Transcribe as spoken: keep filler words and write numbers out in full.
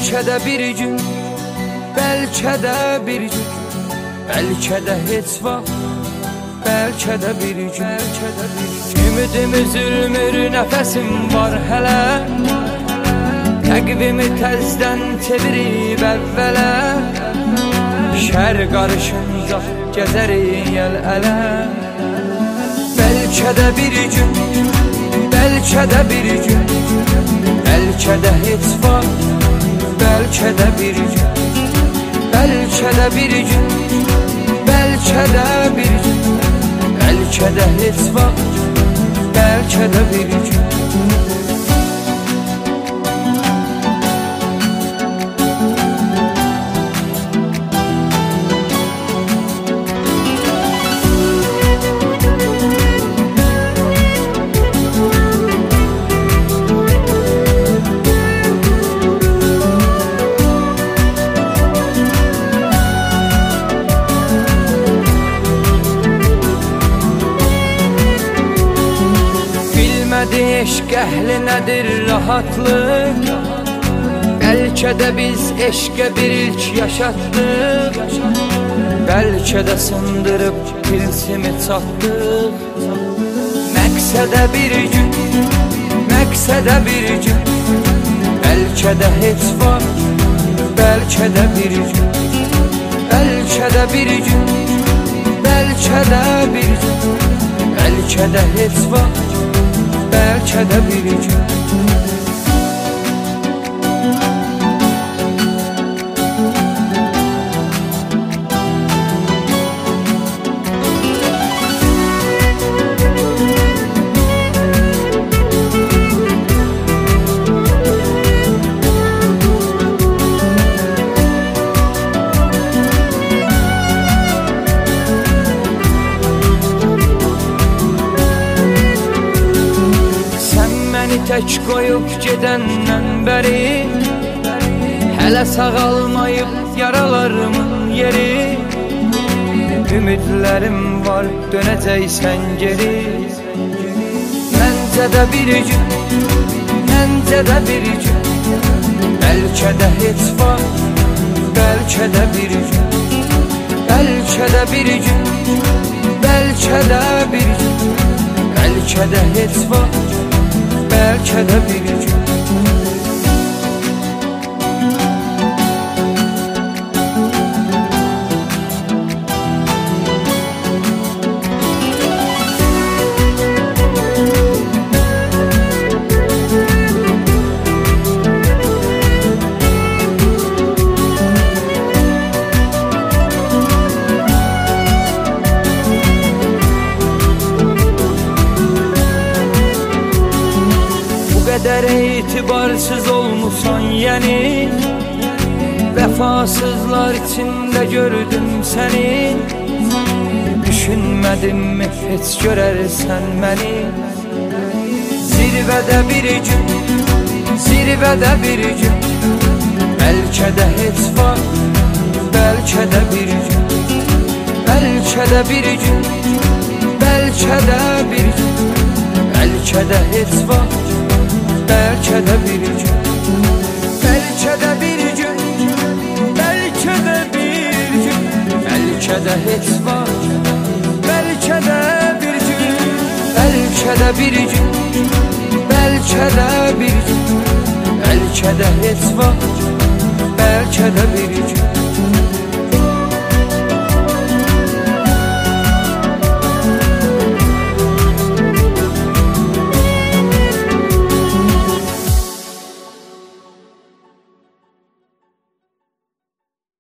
Bəlkə də bir gün, bəlkə də bir gün, bəlkə də heç vaxt, bəlkə də bir gün, bəlkə də bir gün. Ümidim üzülmür, nəfəsim var hələ, təqvimi təzdən çevirib əvvələ, şər qarışınca gəzərik əl-ələ. Bəlkə də bir gün, bəlkə də bir gün, bəlkə də heç vaxt, bəlkə də bir gün, bəlkə də bir gün, bəlkə də bir gün, bəlkə də heç vaxt, bəlkə də bir gün. Eşq əhli nədir rahatlıq? Bəlkə də biz eşqə bir ilk yaşatdıq, bəlkə də sındırıb tilsimi çatdıq. Məqsədə bir gün, məqsədə bir gün, bəlkə də heç vaxt, bəlkə də bir gün, bəlkə də bir gün, bəlkə də bir gün, bəlkə də heç vaxt, bəlkə də bir gün. Tək qoyub gedəndən bəri, hələ sağalmayıb yaralarımın yeri. Ümidlərim var, dönəcəksən geri. Məncə də bir gün, məncə də bir gün, bəlkə də heç vaxt, bəlkə də bir gün, bəlkə də bir gün, bəlkə də bir gün, bəlkə də heç vaxt, bəlkə də bir gün. Qədər etibarsız olmusan yəni, vəfasızlar içində gördüm səni. Düşünmədim mi heç görərsən məni? Zirvədə bir gün, zirvədə bir gün, bəlkə də heç vaxt, bəlkə də bir gün, bəlkə də bir gün, bəlkə də bir gün, bəlkə də heç vaxt, bəlkə də bir gün, bəlkə də bir gün, bəlkə də bir gün, bəlkə də heç vaxt, bəlkə də bir gün, bəlkə də bir gün, bəlkə də bir gün, bəlkə də heç vaxt.